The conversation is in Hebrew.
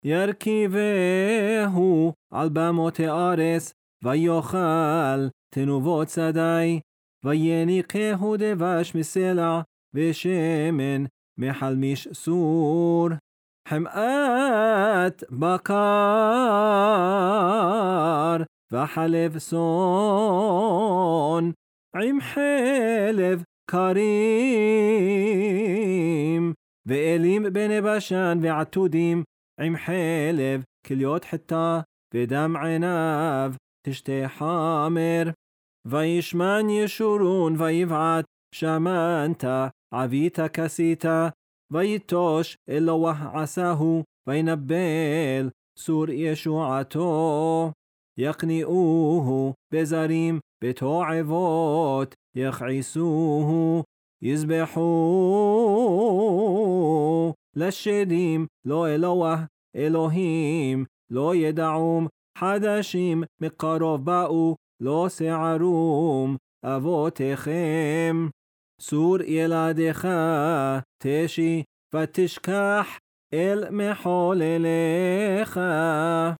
ירכיבהו על במות הארץ, ויאכל תנובות שדי, ויניחהו דבש מסלע, ושמן מחלמיש סור. חמאת בקר וחלב צאן, עם חלב קרים, ואלים בני בשן ועתודים, עם חלב כליות חיטה, ודם עיניו תשתה חמר. וישמן ישורון ויבעט, שמנת עבית כסית, ויטוש אלוה עשהו, וינבל סור ישועתו. יקניעוהו בזרים בתועבות, יכעסוהו, יזבחו לשדים, לא אלוה אלוהים, לא ידעום, חדשים מקרוב באו, לא שערום אבותיכם. סור ילדיך תשי, ותשכח אל מחולליך.